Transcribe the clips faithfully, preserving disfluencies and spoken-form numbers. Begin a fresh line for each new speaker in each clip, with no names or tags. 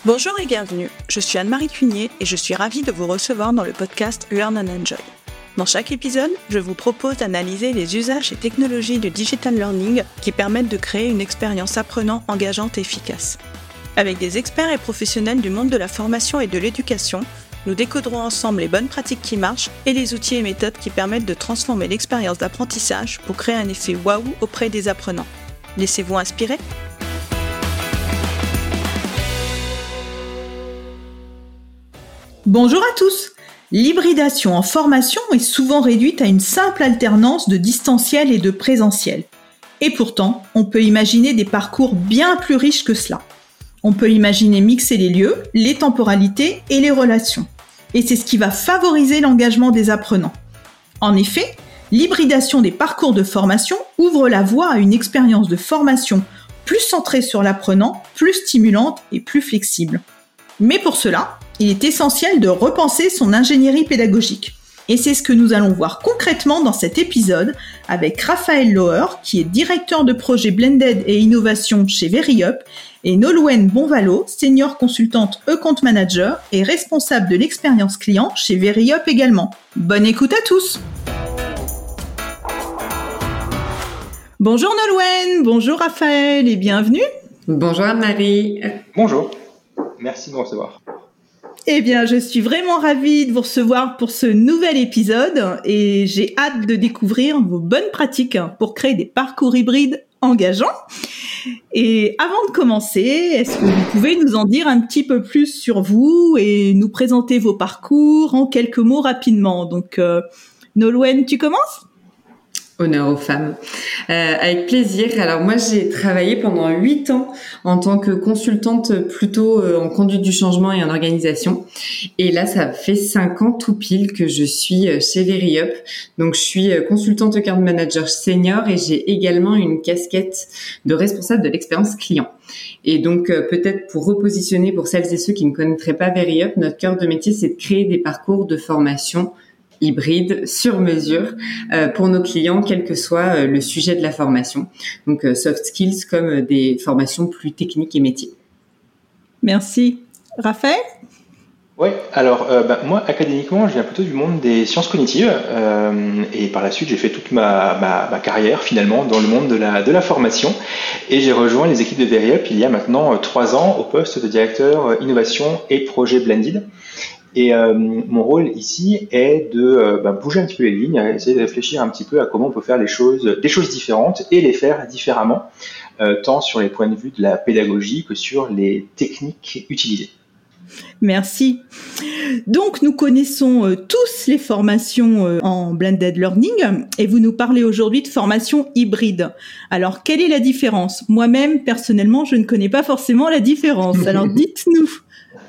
Bonjour et bienvenue, je suis Anne-Marie Cunier et je suis ravie de vous recevoir dans le podcast Learn and Enjoy. Dans chaque épisode, je vous propose d'analyser les usages et technologies du digital learning qui permettent de créer une expérience apprenant engageante et efficace. Avec des experts et professionnels du monde de la formation et de l'éducation, nous décoderons ensemble les bonnes pratiques qui marchent et les outils et méthodes qui permettent de transformer l'expérience d'apprentissage pour créer un effet waouh auprès des apprenants. Laissez-vous inspirer.
Bonjour à tous. L'hybridation en formation est souvent réduite à une simple alternance de distanciel et de présentiel. Et pourtant, on peut imaginer des parcours bien plus riches que cela. On peut imaginer mixer les lieux, les temporalités et les relations. Et c'est ce qui va favoriser l'engagement des apprenants. En effet, l'hybridation des parcours de formation ouvre la voie à une expérience de formation plus centrée sur l'apprenant, plus stimulante et plus flexible. Mais pour cela, il est essentiel de repenser son ingénierie pédagogique. Et c'est ce que nous allons voir concrètement dans cet épisode avec Raphaël Lauer, qui est directeur de projet Blended et Innovation chez Veryup, et Nolwenn Bonvalot, senior consultante e-Account Manager et responsable de l'expérience client chez Veryup également. Bonne écoute à tous. Bonjour Nolwenn, bonjour Raphaël et bienvenue.
Bonjour Anne-Marie.
Bonjour, merci de me recevoir.
Eh bien, je suis vraiment ravie de vous recevoir pour ce nouvel épisode et j'ai hâte de découvrir vos bonnes pratiques pour créer des parcours hybrides engageants. Et avant de commencer, est-ce que vous pouvez nous en dire un petit peu plus sur vous et nous présenter vos parcours en quelques mots rapidement? Donc, euh, Nolwenn, tu commences ?
Honneur aux femmes. Euh, avec plaisir. Alors moi, j'ai travaillé pendant huit ans en tant que consultante plutôt euh, en conduite du changement et en organisation. Et là, ça fait cinq ans tout pile que je suis chez Veryup. Donc, je suis consultante account manager senior et j'ai également une casquette de responsable de l'expérience client. Et donc, euh, peut-être pour repositionner pour celles et ceux qui ne connaîtraient pas Veryup, notre cœur de métier, c'est de créer des parcours de formation hybride, sur mesure, euh, pour nos clients, quel que soit euh, le sujet de la formation. Donc, euh, soft skills comme euh, des formations plus techniques et métiers.
Merci. Raphaël ?
Oui, alors euh, bah, moi, académiquement, je viens plutôt du monde des sciences cognitives euh, et par la suite, j'ai fait toute ma, ma, ma carrière finalement dans le monde de la, de la formation et j'ai rejoint les équipes de Veryup il y a maintenant trois ans au poste de directeur euh, innovation et projet Blended. Et euh, mon rôle ici est de euh, bah, bouger un petit peu les lignes, essayer de réfléchir un petit peu à comment on peut faire les choses, des choses différentes et les faire différemment, euh, tant sur les points de vue de la pédagogie que sur les techniques utilisées.
Merci. Donc, nous connaissons euh, tous les formations euh, en blended learning et vous nous parlez aujourd'hui de formation hybride. Alors, quelle est la différence ? Moi-même, personnellement, je ne connais pas forcément la différence. Alors, dites-nous, Raphaël ?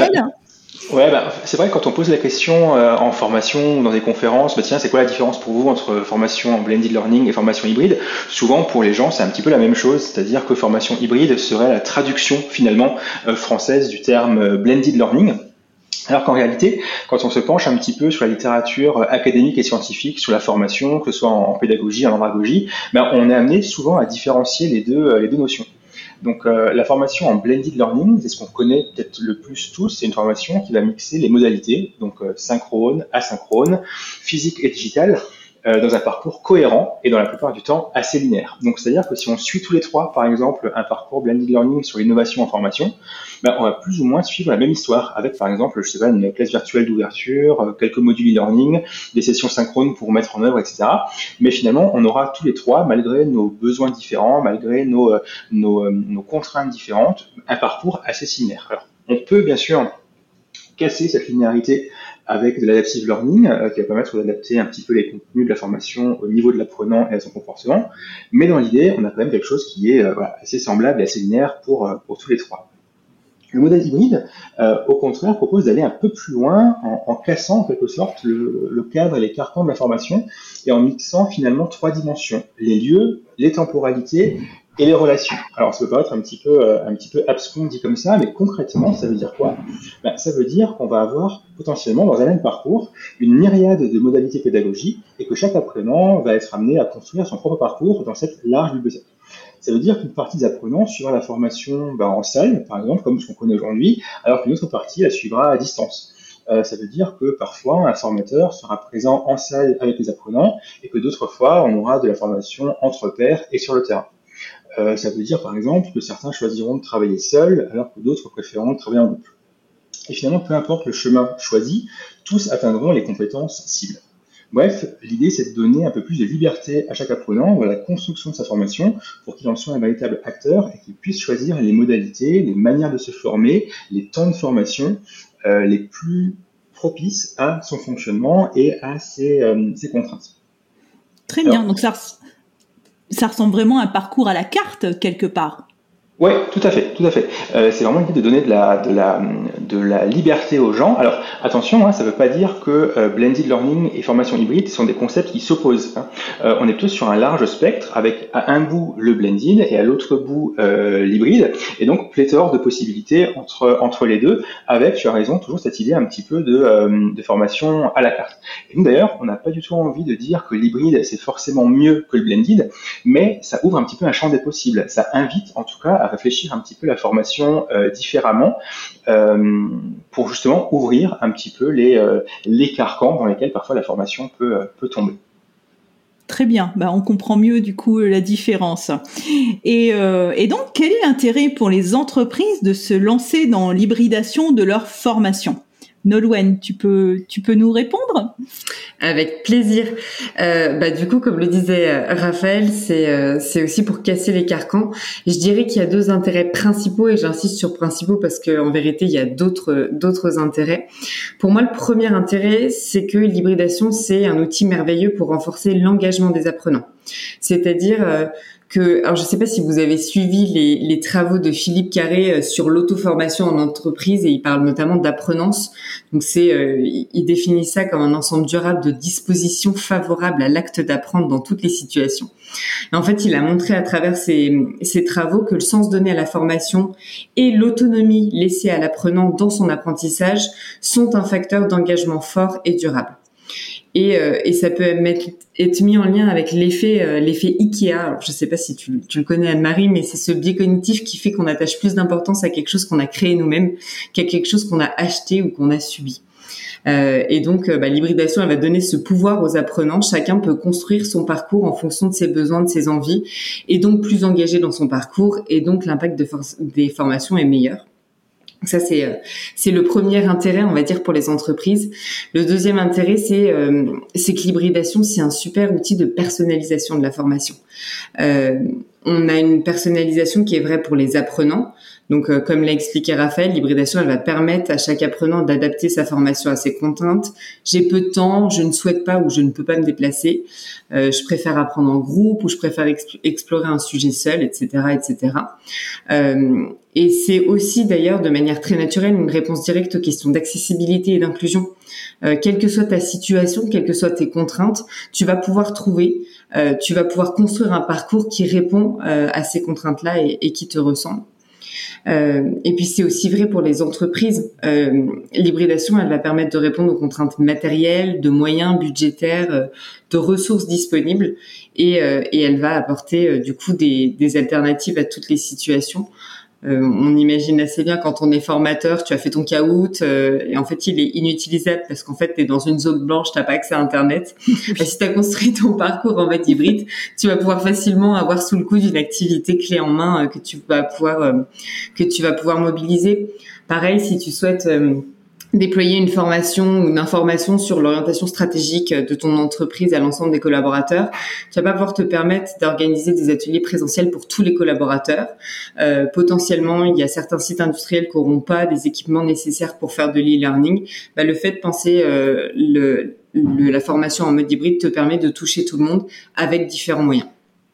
Bah, Ouais, bah, c'est vrai que quand on pose la question euh, en formation ou dans des conférences, bah, tiens, c'est quoi la différence pour vous entre formation en blended learning et formation hybride ? Souvent, pour les gens, c'est un petit peu la même chose, c'est-à-dire que formation hybride serait la traduction finalement euh, française du terme euh, blended learning. Alors qu'en réalité, quand on se penche un petit peu sur la littérature académique et scientifique, sur la formation, que ce soit en pédagogie, en andragogie, ben, on est amené souvent à différencier les deux, les deux notions. Donc euh, la formation en blended learning, c'est ce qu'on connaît peut-être le plus tous, c'est une formation qui va mixer les modalités, donc euh, synchrone, asynchrone, physique et digital, euh, dans un parcours cohérent et dans la plupart du temps assez linéaire. Donc c'est-à-dire que si on suit tous les trois, par exemple, un parcours blended learning sur l'innovation en formation, ben, on va plus ou moins suivre la même histoire avec, par exemple, je sais pas, une classe virtuelle d'ouverture, quelques modules e-learning, des sessions synchrones pour mettre en œuvre, et cetera. Mais finalement, on aura tous les trois, malgré nos besoins différents, malgré nos, nos, nos contraintes différentes, un parcours assez similaire. Alors, on peut bien sûr casser cette linéarité avec de l'adaptive learning, euh, qui va permettre d'adapter un petit peu les contenus de la formation au niveau de l'apprenant et à son comportement. Mais dans l'idée, on a quand même quelque chose qui est euh, voilà, assez semblable et assez linéaire pour, euh, pour tous les trois. Le modèle hybride, euh, au contraire, propose d'aller un peu plus loin en, en cassant en quelque sorte le, le cadre et les carcans de la formation et en mixant finalement trois dimensions, les lieux, les temporalités et les relations. Alors ça peut paraître un petit peu, euh, un petit peu abscon dit comme ça, mais concrètement, ça veut dire quoi ? Ben, ça veut dire qu'on va avoir potentiellement dans un même parcours une myriade de modalités pédagogiques et que chaque apprenant va être amené à construire son propre parcours dans cette large bibliothèque. Ça veut dire qu'une partie des apprenants suivra la formation ben, en salle, par exemple, comme ce qu'on connaît aujourd'hui, alors qu'une autre partie la suivra à distance. Euh, ça veut dire que parfois, un formateur sera présent en salle avec les apprenants et que d'autres fois, on aura de la formation entre pairs et sur le terrain. Euh, ça veut dire, par exemple, que certains choisiront de travailler seuls alors que d'autres préféreront travailler en groupe. Et finalement, peu importe le chemin choisi, tous atteindront les compétences cibles. Bref, l'idée, c'est de donner un peu plus de liberté à chaque apprenant dans la construction de sa formation pour qu'il en soit un véritable acteur et qu'il puisse choisir les modalités, les manières de se former, les temps de formation euh, les plus propices à son fonctionnement et à ses, euh, ses contraintes.
Très bien, Alors, donc ça, ça ressemble vraiment à un parcours à la carte, quelque part.
Oui, tout à fait, tout à fait. Euh, c'est vraiment l'idée de donner de la, de la, de la liberté aux gens. Alors, attention, hein, ça ne veut pas dire que euh, blended learning et formation hybride sont des concepts qui s'opposent. Hein. Euh, on est plutôt sur un large spectre, avec à un bout le blended et à l'autre bout euh, l'hybride, et donc pléthore de possibilités entre entre les deux. Avec, tu as raison, toujours cette idée un petit peu de, euh, de formation à la carte. Et nous d'ailleurs, on n'a pas du tout envie de dire que l'hybride c'est forcément mieux que le blended, mais ça ouvre un petit peu un champ des possibles. Ça invite, en tout cas, à réfléchir un petit peu la formation euh, différemment euh, pour justement ouvrir un petit peu les, euh, les carcans dans lesquels parfois la formation peut, euh, peut tomber.
Très bien, bah, on comprend mieux du coup la différence. Et, euh, et donc, quel est l'intérêt pour les entreprises de se lancer dans l'hybridation de leur formation ? Nolwenn, tu peux, tu peux nous répondre ?
Avec plaisir. Euh, bah du coup, comme le disait euh, Raphaël, c'est euh, c'est aussi pour casser les carcans. Je dirais qu'il y a deux intérêts principaux et j'insiste sur principaux parce que en vérité, il y a d'autres d'autres intérêts. Pour moi, le premier intérêt, c'est que l'hybridation, c'est un outil merveilleux pour renforcer l'engagement des apprenants. C'est-à-dire euh, que, alors je ne sais pas si vous avez suivi les, les travaux de Philippe Carré sur l'auto-formation en entreprise et il parle notamment d'apprenance. Donc c'est, euh, il définit ça comme un ensemble durable de dispositions favorables à l'acte d'apprendre dans toutes les situations. Et en fait, il a montré à travers ses, ses travaux que le sens donné à la formation et l'autonomie laissée à l'apprenant dans son apprentissage sont un facteur d'engagement fort et durable. Et, euh, et ça peut mettre, être mis en lien avec l'effet, euh, l'effet Ikea. Alors, je sais pas si tu, tu le connais, Anne-Marie, mais c'est ce biais cognitif qui fait qu'on attache plus d'importance à quelque chose qu'on a créé nous-mêmes qu'à quelque chose qu'on a acheté ou qu'on a subi. Euh, et donc, euh, bah, l'hybridation, elle va donner ce pouvoir aux apprenants. Chacun peut construire son parcours en fonction de ses besoins, de ses envies, et donc plus engagé dans son parcours. Et donc, l'impact de for- des formations est meilleur. Ça, c'est c'est le premier intérêt, on va dire, pour les entreprises. Le deuxième intérêt, c'est euh, c'est que l'hybridation, c'est un super outil de personnalisation de la formation. Euh, on a une personnalisation qui est vraie pour les apprenants. Donc, euh, comme l'a expliqué Raphaël, l'hybridation, elle va permettre à chaque apprenant d'adapter sa formation à ses contraintes. J'ai peu de temps, je ne souhaite pas ou je ne peux pas me déplacer. Euh, je préfère apprendre en groupe ou je préfère exp- explorer un sujet seul, et cetera, et cetera. Euh, et c'est aussi d'ailleurs de manière très naturelle une réponse directe aux questions d'accessibilité et d'inclusion. Euh, quelle que soit ta situation, quelles que soient tes contraintes, tu vas pouvoir trouver, euh, tu vas pouvoir construire un parcours qui répond euh, à ces contraintes-là et, et qui te ressemble. Euh, et puis c'est aussi vrai pour les entreprises. Euh, l'hybridation, elle va permettre de répondre aux contraintes matérielles, de moyens budgétaires, euh, de ressources disponibles, et, euh, et elle va apporter euh, du coup des, des alternatives à toutes les situations. Euh, on imagine assez bien quand on est formateur, tu as fait ton caout euh, et en fait il est inutilisable parce qu'en fait tu es dans une zone blanche, tu n'as pas accès à Internet. Et si tu as construit ton parcours en mode hybride, tu vas pouvoir facilement avoir sous le coude une activité clé en main euh, que tu vas pouvoir euh, que tu vas pouvoir mobiliser. Pareil, si tu souhaites euh, déployer une formation ou une information sur l'orientation stratégique de ton entreprise à l'ensemble des collaborateurs, tu vas pas pouvoir te permettre d'organiser des ateliers présentiels pour tous les collaborateurs. Euh, potentiellement, il y a certains sites industriels qui n'auront pas des équipements nécessaires pour faire de l'e-learning. Bah, le fait de penser euh, le, le, la formation en mode hybride te permet de toucher tout le monde avec différents moyens.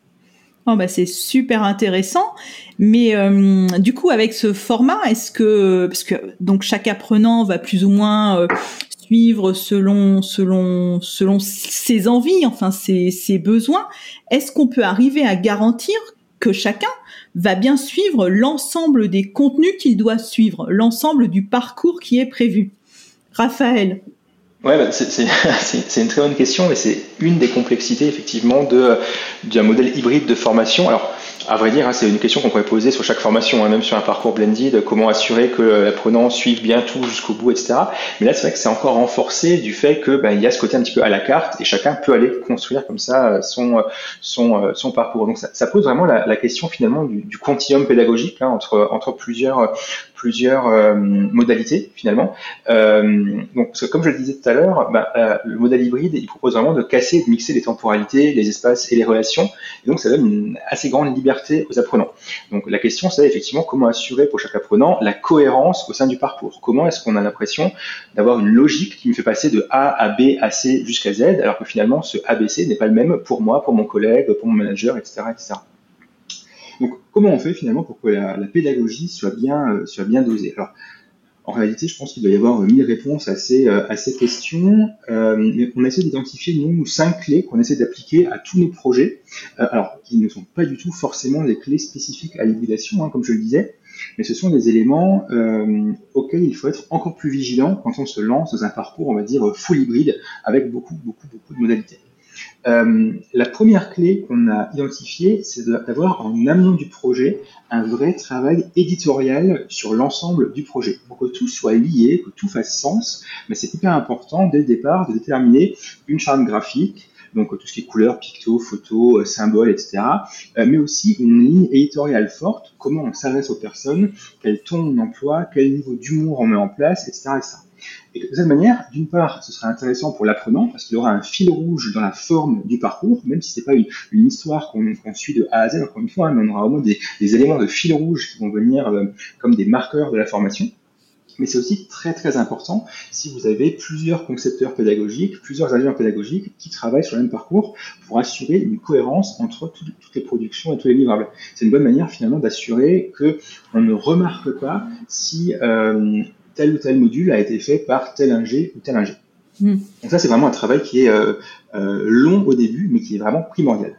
Oh bah c'est super intéressant, mais euh, du coup avec ce format, est-ce que parce que donc chaque apprenant va plus ou moins euh, suivre selon selon selon ses envies, enfin ses ses besoins, est-ce qu'on peut arriver à garantir que chacun va bien suivre l'ensemble des contenus qu'il doit suivre, l'ensemble du parcours qui est prévu? Raphaël.
Ouais, bah c'est, c'est, c'est une très bonne question et c'est une des complexités effectivement de, d'un modèle hybride de formation. Alors, À vrai dire, hein, c'est une question qu'on pourrait poser sur chaque formation, hein, même sur un parcours blended, comment assurer que l'apprenant suive bien tout jusqu'au bout, et cetera. Mais là, c'est vrai que c'est encore renforcé du fait que ben, il y a ce côté un petit peu à la carte et chacun peut aller construire comme ça son son son parcours. Donc ça, ça pose vraiment la, la question finalement du, du continuum pédagogique hein, entre entre plusieurs plusieurs euh, modalités finalement. Euh, donc parce que comme je le disais tout à l'heure, ben, euh, le modèle hybride, il propose vraiment de casser et de mixer les temporalités, les espaces et les relations. Et donc ça donne une assez grande liberté aux apprenants. Donc la question c'est effectivement comment assurer pour chaque apprenant la cohérence au sein du parcours. Comment est-ce qu'on a l'impression d'avoir une logique qui me fait passer de A à B à C jusqu'à Z, alors que finalement ce A B C n'est pas le même pour moi, pour mon collègue, pour mon manager, et cetera, et cetera. Donc comment on fait finalement pour que la, la pédagogie soit bien, euh, soit bien dosée? Alors, en réalité, je pense qu'il doit y avoir mille réponses à ces, à ces questions. Euh, mais on essaie d'identifier, nous, cinq clés qu'on essaie d'appliquer à tous nos projets. Euh, alors, qui ne sont pas du tout forcément des clés spécifiques à l'hybridation, hein, comme je le disais, mais ce sont des éléments euh, auxquels il faut être encore plus vigilant quand on se lance dans un parcours, on va dire, full hybride, avec beaucoup, beaucoup, beaucoup de modalités. Euh, la première clé qu'on a identifiée, c'est d'avoir en amont du projet un vrai travail éditorial sur l'ensemble du projet, pour que tout soit lié, que tout fasse sens. Mais c'est hyper important dès le départ de déterminer une charte graphique, donc tout ce qui est couleurs, pictos, photos, symboles, et cetera, euh, mais aussi une ligne éditoriale forte, comment on s'adresse aux personnes, quel ton on emploie, quel niveau d'humour on met en place, et cetera, et cetera. Et de cette manière, d'une part, ce sera intéressant pour l'apprenant parce qu'il aura un fil rouge dans la forme du parcours, même si c'est pas une, une histoire qu'on qu'on suit de A à Z, encore une fois, hein, mais on aura au moins des, des éléments de fil rouge qui vont venir euh, comme des marqueurs de la formation. Mais c'est aussi très très important si vous avez plusieurs concepteurs pédagogiques, plusieurs ingénieurs pédagogiques qui travaillent sur le même parcours pour assurer une cohérence entre tout, toutes les productions et tous les livrables. C'est une bonne manière finalement d'assurer qu'on ne remarque pas si euh, tel ou tel module a été fait par tel ingé ou tel ingé. Mmh. Donc ça, c'est vraiment un travail qui est euh, euh, long au début, mais qui est vraiment primordial.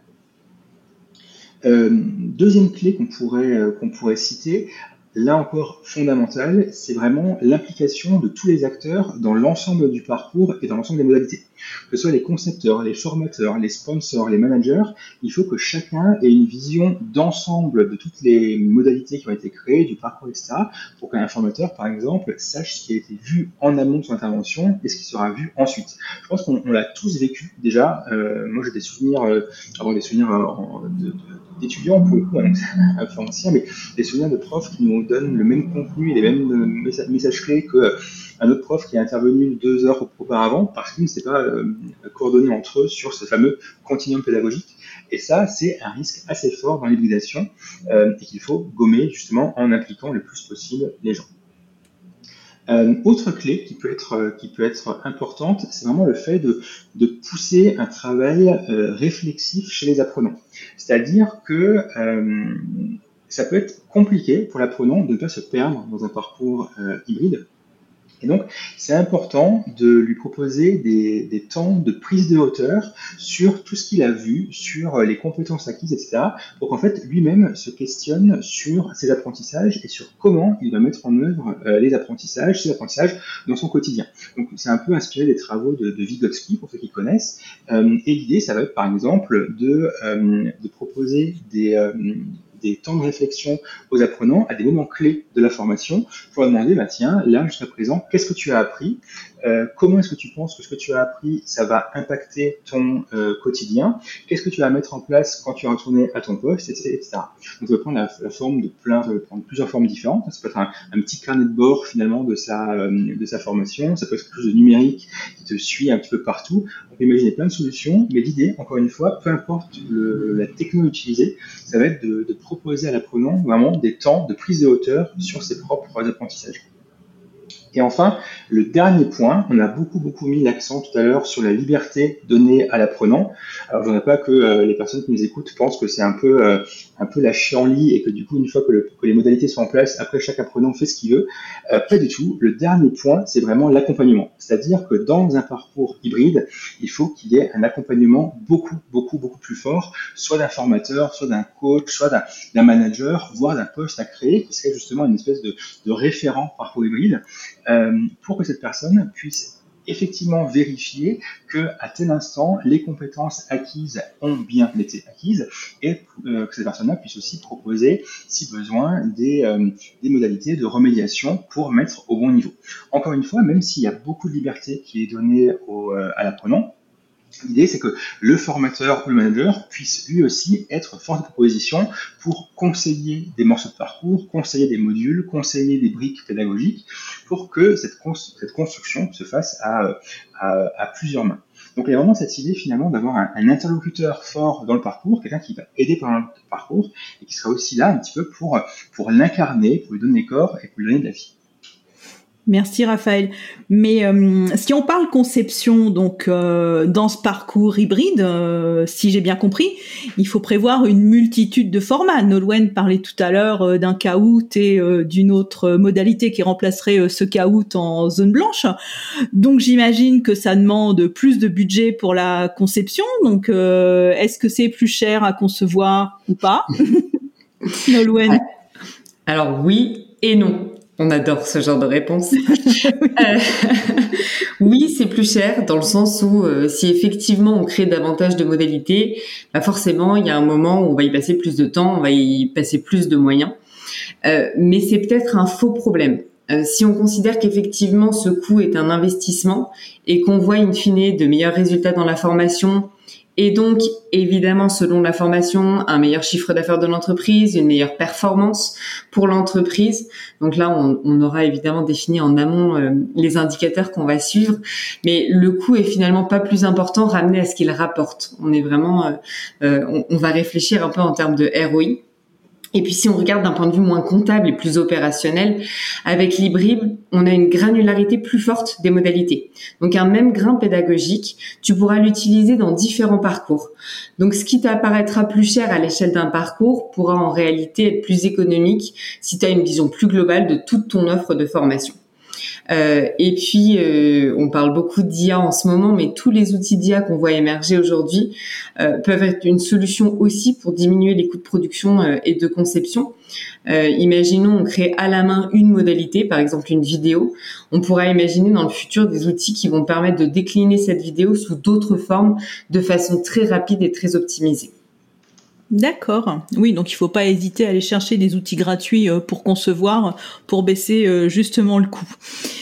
Euh, deuxième clé qu'on pourrait, euh, qu'on pourrait citer, là encore fondamental, c'est vraiment l'implication de tous les acteurs dans l'ensemble du parcours et dans l'ensemble des modalités. Que ce soit les concepteurs, les formateurs, les sponsors, les managers, il faut que chacun ait une vision d'ensemble de toutes les modalités qui ont été créées, du parcours, et cetera, pour qu'un formateur, par exemple, sache ce qui a été vu en amont de son intervention et ce qui sera vu ensuite. Je pense qu'on l'a tous vécu déjà. Euh, moi, j'ai des souvenirs, euh, avant des souvenirs euh, de, de d'étudiants pour le coup, hein, un peu ancien, mais des souvenirs de profs qui nous donnent le même contenu et les mêmes messages, messages clés qu'un autre prof qui est intervenu deux heures auparavant parce qu'il ne s'est pas euh, coordonné entre eux sur ce fameux continuum pédagogique. Et ça, c'est un risque assez fort dans l'hybridation euh, et qu'il faut gommer justement en impliquant le plus possible les gens. Euh, autre clé qui peut être, euh, qui peut être importante, c'est vraiment le fait de, de pousser un travail euh, réflexif chez les apprenants. C'est-à-dire que euh, ça peut être compliqué pour l'apprenant de ne pas se perdre dans un parcours euh, hybride. Et donc, c'est important de lui proposer des, des temps de prise de hauteur sur tout ce qu'il a vu, sur les compétences acquises, et cetera, pour qu'en fait, lui-même se questionne sur ses apprentissages et sur comment il va mettre en œuvre euh, les apprentissages, ses apprentissages dans son quotidien. Donc, c'est un peu inspiré des travaux de, de Vygotsky, pour ceux qui connaissent. Euh, et l'idée, ça va être, par exemple, de, euh, de proposer des... Euh, des temps de réflexion aux apprenants à des moments clés de la formation pour leur demander, bah, tiens, là, jusqu'à présent, qu'est-ce que tu as appris ? Euh, comment est-ce que tu penses que ce que tu as appris, ça va impacter ton euh, quotidien? Qu'est-ce que tu vas mettre en place quand tu vas retourner à ton poste, et cetera. Donc, ça peut prendre la, la forme de plein, ça peut prendre plusieurs formes différentes. Ça peut être un, un petit carnet de bord, finalement, de sa, euh, de sa formation. Ça peut être quelque chose de numérique qui te suit un petit peu partout. On peut imaginer plein de solutions, mais l'idée, encore une fois, peu importe le, la techno utilisée, ça va être de, de proposer à l'apprenant vraiment des temps de prise de hauteur sur ses propres apprentissages. Et enfin, le dernier point, on a beaucoup beaucoup mis l'accent tout à l'heure sur la liberté donnée à l'apprenant. Alors je ne voudrais pas que euh, les personnes qui nous écoutent pensent que c'est un peu euh, un peu la chienlit et que du coup une fois que, le, que les modalités sont en place, après chaque apprenant fait ce qu'il veut. Euh, pas du tout. Le dernier point, c'est vraiment l'accompagnement. C'est-à-dire que dans un parcours hybride, il faut qu'il y ait un accompagnement beaucoup beaucoup beaucoup plus fort, soit d'un formateur, soit d'un coach, soit d'un, d'un manager, voire d'un poste à créer qui serait justement une espèce de, de référent parcours hybride. Euh, pour que cette personne puisse effectivement vérifier que à tel instant, les compétences acquises ont bien été acquises et euh, que ces personnes-là puissent aussi proposer, si besoin, des, euh, des modalités de remédiation pour mettre au bon niveau. Encore une fois, même s'il y a beaucoup de liberté qui est donnée au, euh, à l'apprenant, l'idée, c'est que le formateur ou le manager puisse lui aussi être force de proposition pour conseiller des morceaux de parcours, conseiller des modules, conseiller des briques pédagogiques pour que cette, cons- cette construction se fasse à, à, à plusieurs mains. Donc il y a vraiment cette idée finalement d'avoir un, un interlocuteur fort dans le parcours, quelqu'un qui va aider pendant le parcours et qui sera aussi là un petit peu pour, pour l'incarner, pour lui donner corps et pour lui donner de la vie.
Merci Raphaël. Mais euh, si on parle conception, donc euh, dans ce parcours hybride, euh, si j'ai bien compris, il faut prévoir une multitude de formats. Nolwenn parlait tout à l'heure euh, d'un caout et euh, d'une autre modalité qui remplacerait euh, ce caout en zone blanche. Donc j'imagine que ça demande plus de budget pour la conception. Donc euh, est-ce que c'est plus cher à concevoir ou pas? Nolwenn.
Alors oui et non. On adore ce genre de réponse. euh, oui, c'est plus cher dans le sens où euh, si effectivement on crée davantage de modalités, bah forcément il y a un moment où on va y passer plus de temps, on va y passer plus de moyens. Euh, mais c'est peut-être un faux problème. Euh, si on considère qu'effectivement ce coût est un investissement et qu'on voit in fine de meilleurs résultats dans la formation, et donc, évidemment, selon la formation, un meilleur chiffre d'affaires de l'entreprise, une meilleure performance pour l'entreprise. Donc là, on, on aura évidemment défini en amont euh, les indicateurs qu'on va suivre. Mais le coût est finalement pas plus important ramené à ce qu'il rapporte. On est vraiment, euh, euh, on, on va réfléchir un peu en termes de R O I. Et puis, si on regarde d'un point de vue moins comptable et plus opérationnel, avec l'hybride, on a une granularité plus forte des modalités. Donc, un même grain pédagogique, tu pourras l'utiliser dans différents parcours. Donc, ce qui t'apparaîtra plus cher à l'échelle d'un parcours pourra en réalité être plus économique si tu as une vision plus globale de toute ton offre de formation. Euh, et puis, euh, on parle beaucoup d'I A en ce moment, mais tous les outils d'I A qu'on voit émerger aujourd'hui euh, peuvent être une solution aussi pour diminuer les coûts de production euh, et de conception. Euh, imaginons, on crée à la main une modalité, par exemple une vidéo. On pourra imaginer dans le futur des outils qui vont permettre de décliner cette vidéo sous d'autres formes de façon très rapide et très optimisée.
D'accord. Oui, donc il faut pas hésiter à aller chercher des outils gratuits pour concevoir, pour baisser justement le coût.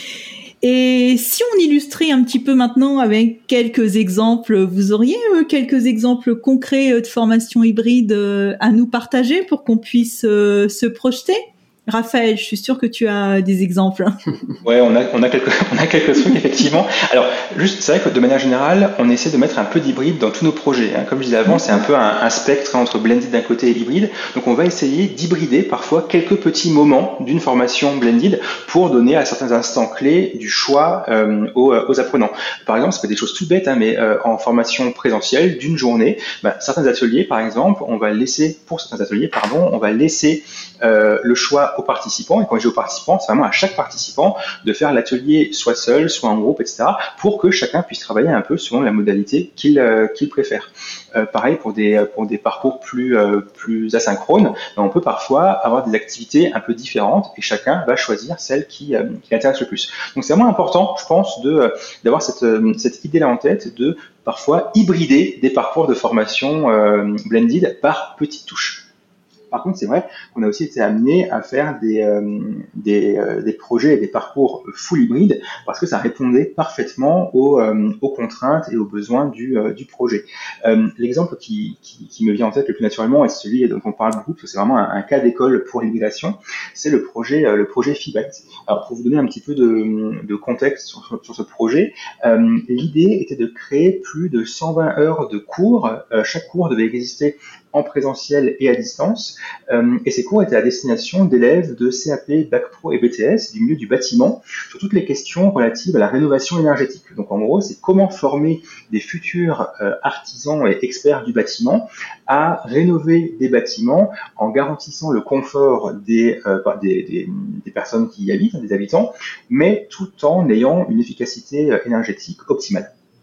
Et si on illustrait un petit peu maintenant avec quelques exemples, vous auriez quelques exemples concrets de formation hybride à nous partager pour qu'on puisse se projeter ? Raphaël, je suis sûre que tu as des exemples.
Ouais, on a, on a quelques, on a quelques trucs, effectivement. Alors, juste, c'est vrai que de manière générale, on essaie de mettre un peu d'hybride dans tous nos projets. Hein. Comme je disais avant, c'est un peu un, un spectre entre blended d'un côté et hybride. Donc, on va essayer d'hybrider parfois quelques petits moments d'une formation blended pour donner à certains instants clés du choix euh, aux, aux apprenants. Par exemple, ça peut être des choses tout bêtes, hein, mais euh, en formation présentielle d'une journée, bah, certains ateliers, par exemple, on va laisser, pour certains ateliers, pardon, on va laisser euh, le choix aux participants, et quand je dis aux participants, c'est vraiment à chaque participant de faire l'atelier soit seul, soit en groupe, et cetera, pour que chacun puisse travailler un peu selon la modalité qu'il euh, qu'il préfère. Euh, pareil pour des pour des parcours plus euh, plus asynchrones, on peut parfois avoir des activités un peu différentes et chacun va choisir celle qui euh, qui l'intéresse le plus. Donc c'est vraiment important, je pense, de d'avoir cette cette idée là en tête de parfois hybrider des parcours de formation euh, blended par petites touches. Par contre, c'est vrai qu'on a aussi été amené à faire des, euh, des, euh, des projets et des parcours full hybrides parce que ça répondait parfaitement aux, euh, aux contraintes et aux besoins du, euh, du projet. Euh, l'exemple qui, qui, qui me vient en tête le plus naturellement, et c'est celui dont on parle beaucoup, parce que c'est vraiment un, un cas d'école pour l'hybridation, c'est le projet, euh, le projet Fibat. Alors, pour vous donner un petit peu de, de contexte sur, sur ce projet, euh, l'idée était de créer plus de cent vingt heures de cours. Euh, chaque cours devait exister en présentiel et à distance, euh, et ces cours étaient à destination d'élèves de C A P, Bac Pro et B T S du milieu du bâtiment sur toutes les questions relatives à la rénovation énergétique. Donc en gros, c'est comment former des futurs euh, artisans et experts du bâtiment à rénover des bâtiments en garantissant le confort des, euh, des, des, des personnes qui y habitent, des habitants, mais tout en ayant une efficacité énergétique optimale.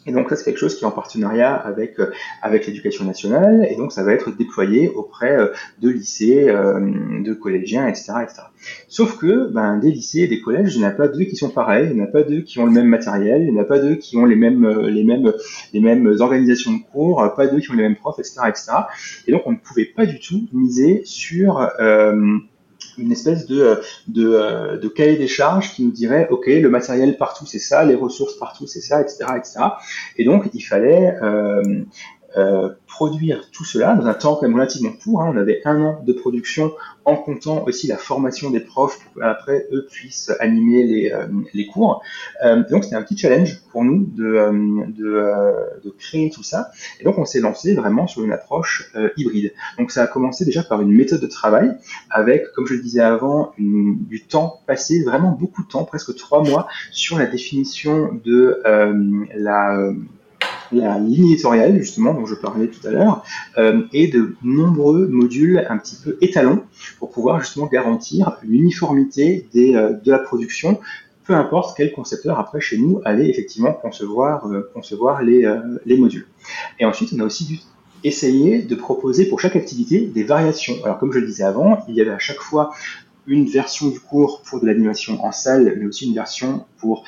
Et donc ça, c'est quelque chose qui est en partenariat avec euh, avec l'éducation nationale, et donc ça va être déployé auprès euh, de lycées, euh, de collégiens, et cetera, et cetera. Sauf que ben, des lycées et des collèges, il n'y en a pas deux qui sont pareils, il n'y en a pas deux qui ont le même matériel, il n'y en a pas deux qui ont les mêmes euh, les mêmes les mêmes organisations de cours, pas deux qui ont les mêmes profs, et cetera, et cetera. Et donc on ne pouvait pas du tout miser sur euh, une espèce de, de, de cahier des charges qui nous dirait, OK, le matériel partout, c'est ça, les ressources partout, c'est ça, et cetera, et cetera. Et donc, il fallait euh, euh, produire tout cela dans un temps quand même relativement court. Hein. On avait un an de production en comptant aussi la formation des profs pour qu'après, eux puissent animer les, euh, les cours. Euh, donc, c'était un petit challenge pour nous de, euh, de, euh, de créer tout ça. Et donc, on s'est lancé vraiment sur une approche euh, hybride. Donc, ça a commencé déjà par une méthode de travail avec, comme je le disais avant, une, du temps passé, vraiment beaucoup de temps, presque trois mois, sur la définition de euh, la... Euh, la ligne éditoriale, justement, dont je parlais tout à l'heure, euh, et de nombreux modules un petit peu étalons pour pouvoir justement garantir l'uniformité des, euh, de la production, peu importe quel concepteur après chez nous allait effectivement concevoir, euh, concevoir les, euh, les modules. Et ensuite, on a aussi dû essayer de proposer pour chaque activité des variations. Alors, comme je le disais avant, il y avait à chaque fois une version du cours pour de l'animation en salle, mais aussi une version pour,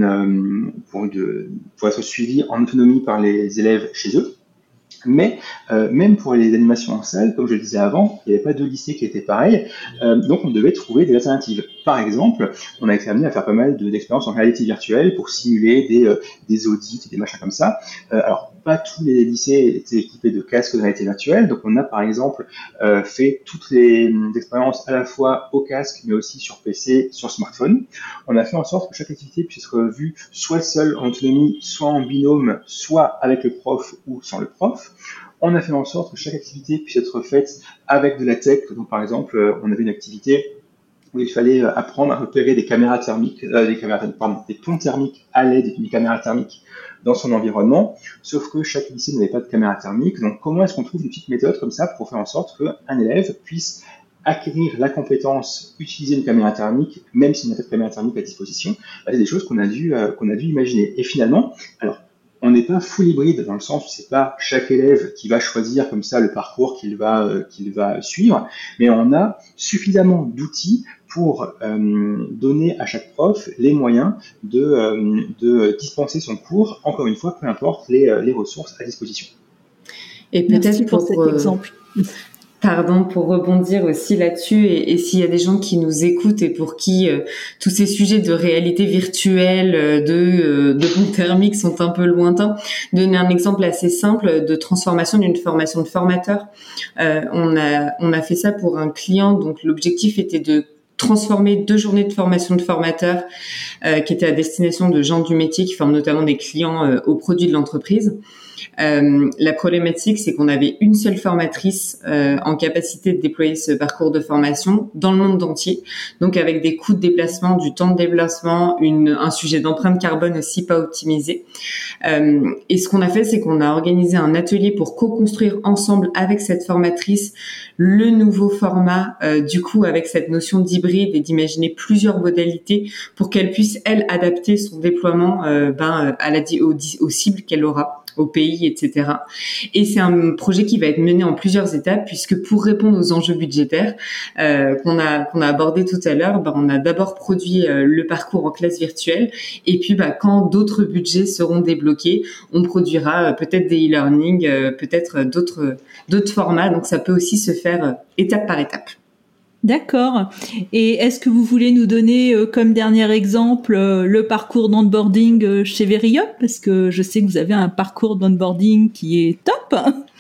une, pour, de, pour être suivi en autonomie par les élèves chez eux. Mais euh, même pour les animations en salle, comme je le disais avant, il n'y avait pas deux lycées qui étaient pareils, euh, donc on devait trouver des alternatives. Par exemple, on a été amené à faire pas mal de, d'expériences en réalité virtuelle pour simuler des, euh, des audits, des machins comme ça. Euh, alors, pas tous les lycées étaient équipés de casques de réalité virtuelle, donc on a par exemple euh, fait toutes les expériences à la fois au casque, mais aussi sur P C, sur smartphone. On a fait en sorte que chaque activité puisse être vue soit seule en autonomie, soit en binôme, soit avec le prof ou sans le prof. On a fait en sorte que chaque activité puisse être faite avec de la tech. Donc par exemple, on avait une activité où il fallait apprendre à repérer des caméras thermiques, euh, des caméras, pardon, des ponts thermiques à l'aide d'une caméra thermique dans son environnement, sauf que chaque lycée n'avait pas de caméra thermique. Donc comment est-ce qu'on trouve des petites méthodes comme ça pour faire en sorte qu'un élève puisse acquérir la compétence, utiliser une caméra thermique, même s'il n'y a pas de caméra thermique à disposition? Bah, c'est des choses qu'on a dû, euh, qu'on a dû imaginer. Et finalement, alors, on n'est pas full hybride dans le sens où c'est pas chaque élève qui va choisir comme ça le parcours qu'il va, euh, qu'il va suivre, mais on a suffisamment d'outils pour euh, donner à chaque prof les moyens de, euh, de dispenser son cours, encore une fois, peu importe les, les ressources à disposition.
Et peut-être
Merci pour,
pour
cet
euh,
exemple.
Pardon, pour rebondir aussi là-dessus, et, et s'il y a des gens qui nous écoutent et pour qui euh, tous ces sujets de réalité virtuelle, euh, de, euh, de ponts thermiques sont un peu lointains, donner un exemple assez simple de transformation d'une formation de formateur. Euh, on a on a fait ça pour un client, donc l'objectif était de transformer deux journées de formation de formateurs euh, qui étaient à destination de gens du métier qui forment notamment des clients euh, aux produits de l'entreprise. Euh, la problématique, c'est qu'on avait une seule formatrice euh, en capacité de déployer ce parcours de formation dans le monde entier, donc avec des coûts de déplacement, du temps de déplacement, une, un sujet d'empreinte carbone aussi pas optimisé. Euh, et ce qu'on a fait, c'est qu'on a organisé un atelier pour co-construire ensemble avec cette formatrice le nouveau format, euh, du coup avec cette notion d'hybride et d'imaginer plusieurs modalités pour qu'elle puisse, elle, adapter son déploiement euh, ben, à la, aux, aux cibles qu'elle aura, au pays, et cetera. Et c'est un projet qui va être mené en plusieurs étapes, puisque pour répondre aux enjeux budgétaires euh, qu'on a qu'on a abordé tout à l'heure, ben, on a d'abord produit euh, le parcours en classe virtuelle, et puis ben, quand d'autres budgets seront débloqués, on produira euh, peut-être des e-learning, euh, peut-être d'autres d'autres formats. Donc ça peut aussi se faire euh, étape par étape.
D'accord. Et est-ce que vous voulez nous donner euh, comme dernier exemple euh, le parcours d'onboarding euh, chez Veriop? Parce que je sais que vous avez un parcours d'onboarding qui est top.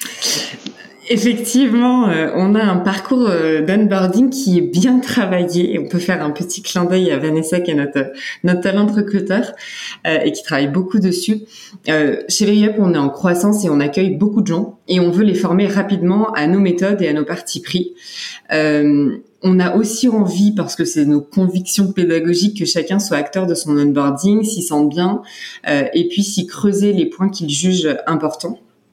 Effectivement, euh, on a un parcours euh, d'onboarding qui est bien travaillé. Et on peut faire un petit clin d'œil à Vanessa, qui est notre, notre talent recruteur euh, et qui travaille beaucoup dessus. Euh, chez Veriop, on est en croissance et on accueille beaucoup de gens et on veut les former rapidement à nos méthodes et à nos partis pris. Euh, On a aussi envie, parce que c'est nos convictions pédagogiques, que chacun soit acteur de son onboarding, s'y sente bien, euh, et puis s'y creuser les points qu'il juge importants.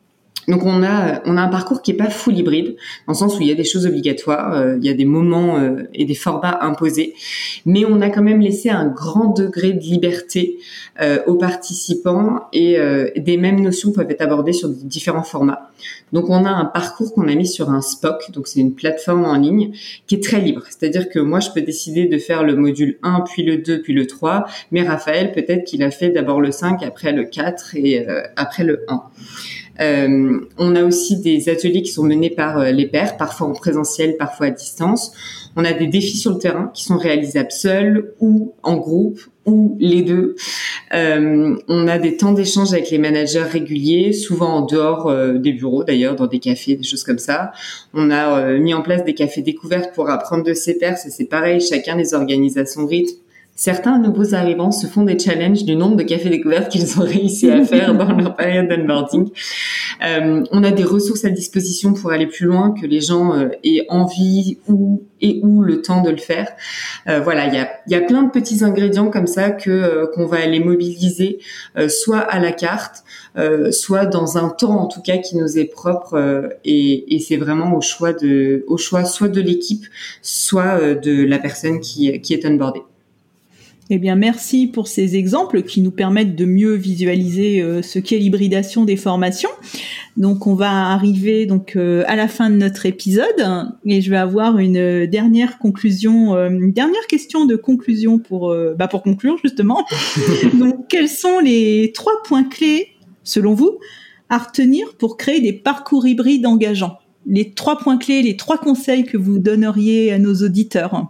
Donc on a on a un parcours qui est pas full hybride, dans le sens où il y a des choses obligatoires, euh, il y a des moments euh, et des formats imposés, mais on a quand même laissé un grand degré de liberté euh, aux participants et euh, des mêmes notions peuvent être abordées sur différents formats. Donc on a un parcours qu'on a mis sur un S P O C, donc c'est une plateforme en ligne qui est très libre, c'est-à-dire que moi je peux décider de faire le module un, puis le deux, puis le trois, mais Raphaël peut-être qu'il a fait d'abord le cinq, après le quatre et euh, après le un. Euh, on a aussi des ateliers qui sont menés par euh, les pairs, parfois en présentiel, parfois à distance. On a des défis sur le terrain qui sont réalisables seuls ou en groupe ou les deux. Euh, on a des temps d'échange avec les managers réguliers, souvent en dehors euh, des bureaux d'ailleurs, dans des cafés, des choses comme ça. On a euh, mis en place des cafés découvertes pour apprendre de ses pairs. C'est pareil, chacun les organise à son rythme. Certains nouveaux arrivants se font des challenges du nombre de cafés découvertes qu'ils ont réussi à faire dans leur période d'onboarding. Euh, on a des ressources à disposition pour aller plus loin, que les gens euh, aient envie ou et ou le temps de le faire. Euh, voilà, il y a il y a plein de petits ingrédients comme ça que euh, qu'on va aller mobiliser, euh, soit à la carte, euh, soit dans un temps en tout cas qui nous est propre euh, et, et c'est vraiment au choix de au choix soit de l'équipe, soit euh, de la personne qui qui est onboardée.
Eh bien, merci pour ces exemples qui nous permettent de mieux visualiser euh, ce qu'est l'hybridation des formations. Donc, on va arriver donc euh, à la fin de notre épisode et je vais avoir une dernière conclusion, euh, une dernière question de conclusion pour euh, bah pour conclure justement. Donc, quels sont les trois points clés, selon vous, à retenir pour créer des parcours hybrides engageants? Les trois points clés, les trois conseils que vous donneriez à nos auditeurs.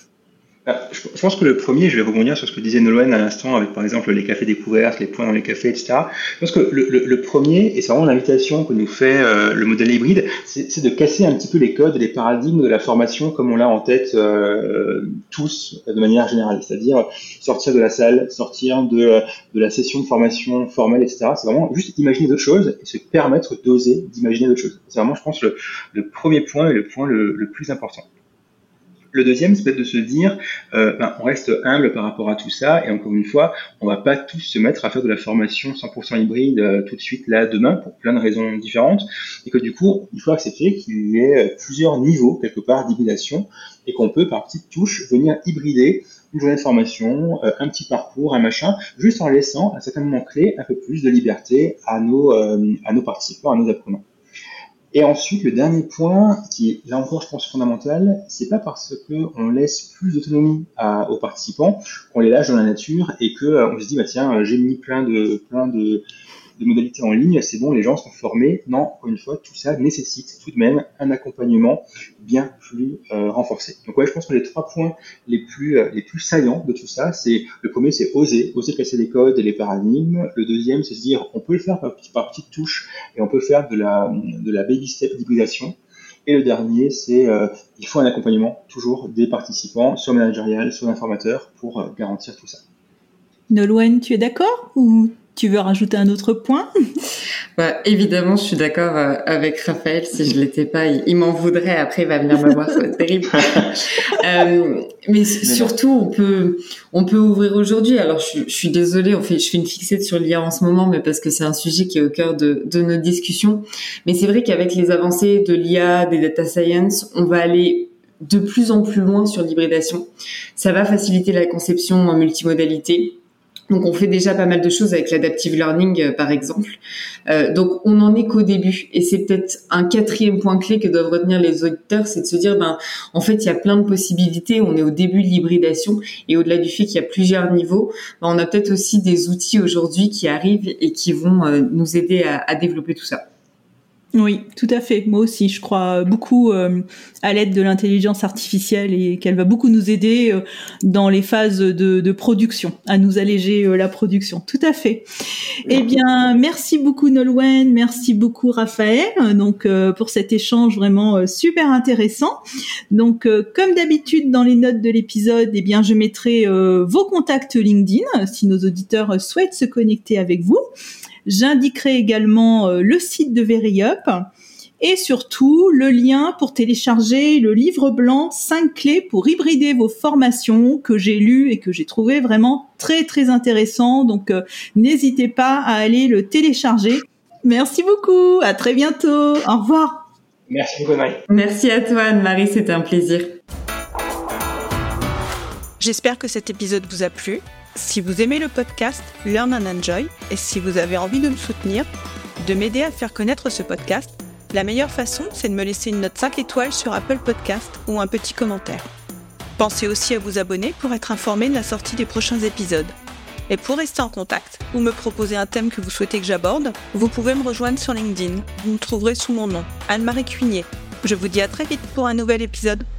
Je pense que le premier, je vais rebondir sur ce que disait Nolwenn à l'instant, avec par exemple les cafés découvertes, les points dans les cafés, et cetera. Je pense que le, le, le premier, et c'est vraiment l'invitation que nous fait euh, le modèle hybride, c'est de casser un petit peu les codes et les paradigmes de la formation comme on l'a en tête euh, tous de manière générale. C'est-à-dire sortir de la salle, sortir de, de la session de formation formelle, et cetera. C'est vraiment juste imaginer d'autres choses et se permettre d'oser d'imaginer d'autres choses. C'est vraiment, je pense, le, le premier point et le point le, le plus important. Le deuxième, c'est peut-être de se dire, euh, ben, on reste humble par rapport à tout ça, et encore une fois, on va pas tous se mettre à faire de la formation cent pour cent hybride euh, tout de suite là demain pour plein de raisons différentes, et que du coup, il faut accepter qu'il y ait plusieurs niveaux quelque part d'hybridation, et qu'on peut par petites touches venir hybrider une journée de formation, euh, un petit parcours, un machin, juste en laissant à certains moments clés un peu plus de liberté à nos euh, à nos participants, à nos apprenants. Et ensuite, le dernier point, qui est là encore, je pense, fondamental, c'est pas parce que on laisse plus d'autonomie à, aux participants qu'on les lâche dans la nature et que euh, on se dit, bah tiens, j'ai mis plein de plein de, de modalités en ligne, c'est bon, les gens sont formés. Non, encore une fois, tout ça nécessite tout de même un accompagnement bien plus euh, renforcé. Donc ouais, je pense que les trois points les plus euh, les plus saillants de tout ça, c'est le premier, c'est oser, oser casser les codes et les paradigmes. Le deuxième, c'est se dire, on peut le faire par, par petites touches et on peut faire de la de la baby step d'hybridation. Et le dernier, c'est euh, il faut un accompagnement toujours des participants, soit managérial, soit d'informateurs, pour euh, garantir tout ça.
Nolwenn, tu es d'accord ou tu veux rajouter un autre point?
Bah, évidemment, je suis d'accord euh, avec Raphaël. Si je l'étais pas, il, il m'en voudrait. Après, il va venir me voir, ça va être terrible. euh, mais, mais surtout, on peut, on peut ouvrir aujourd'hui. Alors, je, je suis désolée, on fait, je fais une fixette sur l'I A en ce moment, mais parce que c'est un sujet qui est au cœur de, de nos discussions. Mais c'est vrai qu'avec les avancées de l'I A, des data science, on va aller de plus en plus loin sur l'hybridation. Ça va faciliter la conception en multimodalité. Donc, on fait déjà pas mal de choses avec l'adaptive learning, euh, par exemple. Euh, donc, on n'en est qu'au début. Et c'est peut-être un quatrième point clé que doivent retenir les auditeurs, c'est de se dire, ben, en fait, il y a plein de possibilités. On est au début de l'hybridation. Et au-delà du fait qu'il y a plusieurs niveaux, ben, on a peut-être aussi des outils aujourd'hui qui arrivent et qui vont euh, nous aider à, à développer tout ça.
Oui, tout à fait. Moi aussi, je crois beaucoup euh, à l'aide de l'intelligence artificielle et qu'elle va beaucoup nous aider euh, dans les phases de, de production, à nous alléger euh, la production. Tout à fait. Eh bien, merci beaucoup Nolwenn, merci beaucoup Raphaël, donc euh, pour cet échange vraiment euh, super intéressant. Donc, euh, comme d'habitude dans les notes de l'épisode, eh bien, je mettrai euh, vos contacts LinkedIn si nos auditeurs souhaitent se connecter avec vous. J'indiquerai également euh, le site de VeryUp et surtout le lien pour télécharger le livre blanc cinq clés pour hybrider vos formations que j'ai lu et que j'ai trouvé vraiment très très intéressant. Donc euh, n'hésitez pas à aller le télécharger. Merci beaucoup. À très bientôt. Au revoir.
Merci beaucoup, Anne-Marie.
Merci à toi, Anne-Marie. C'était un plaisir.
J'espère que cet épisode vous a plu. Si vous aimez le podcast Learn and Enjoy et si vous avez envie de me soutenir, de m'aider à faire connaître ce podcast, la meilleure façon, c'est de me laisser une note cinq étoiles sur Apple Podcast ou un petit commentaire. Pensez aussi à vous abonner pour être informé de la sortie des prochains épisodes. Et pour rester en contact ou me proposer un thème que vous souhaitez que j'aborde, vous pouvez me rejoindre sur LinkedIn. Vous me trouverez sous mon nom, Anne-Marie Cuinier. Je vous dis à très vite pour un nouvel épisode.